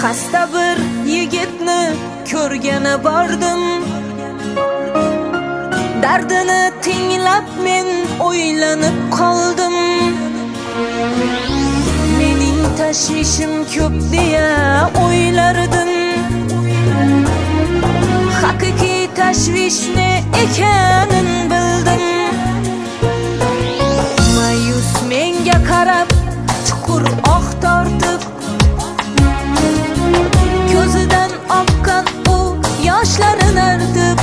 Xasta bir yigitni ko'rgani bordim. Dardini tinglab men o'ylanib qoldim. Mening tashvishim ko'p deya o'ylardim. Haqiqiy tashvish ne ekanini bildim. Mayus menga qarab chuqur oh tortib, ko'zidan oqqan u yoshlarini artib,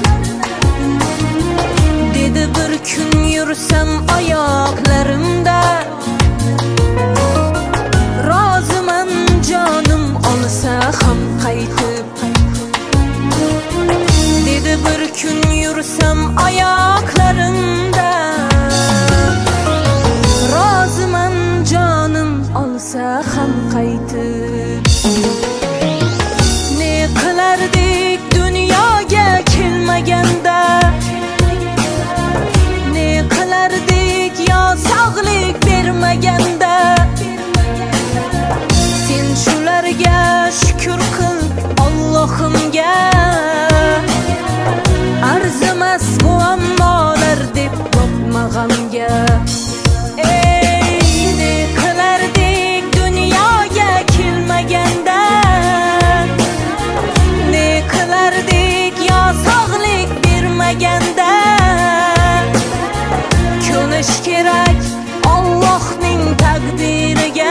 dedi bir kun yursam oyoqlarimda, roziman jonim olsa ham qaytib. Dedi bir kun yursam oyoqlarimda, roziman jonim olsa ham qaytib. Ne qilardik dunyoga kelmaganda, ne qilardik yo sog'lik bermaganda. Sen shularga shukr qil Allohimga, arzimas bu ammolar deb boqmaganga. Ne qilardik dunyoga kelmaganda, ne qilardik yo sog'lik bermaganda. Ko'nish kerak Allohning taqdiriga,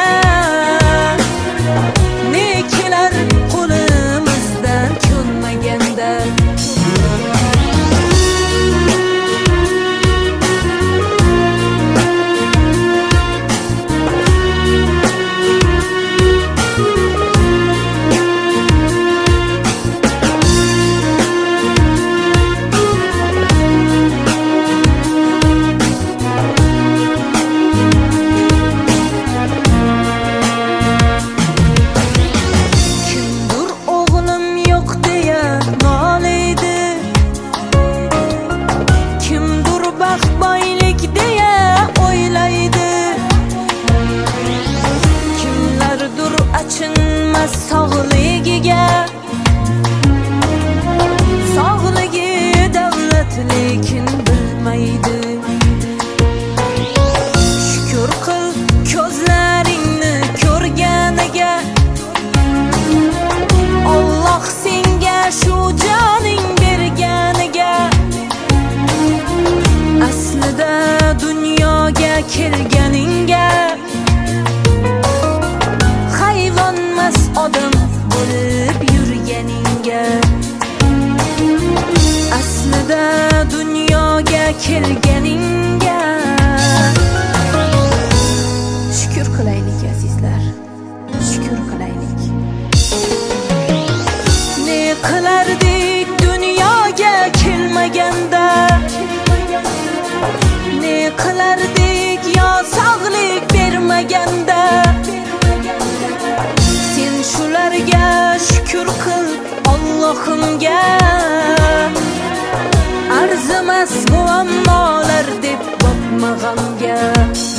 ne kelar qo'limizdan ko'nmaganda. Achinmas sog'ligiga, sog'ligi davlat lekin bilmaydi. Shukr qil ko'zlaringni ko'rganiga, Alloh senga shu joning berganiga. Aslida dunyoga kelganingga hayvonmas odam bo'lib yurganingga. Aslida dunyoga kelganingga shukr qilaylik azizlar, shukr qilaylik. Ne qilardik dunyoga kelmaganda, ne qilardik yo sog'lik bermaganda. Sen shularga shukr qil Allohimga, arzimas bu ammolar deb boqmaganga.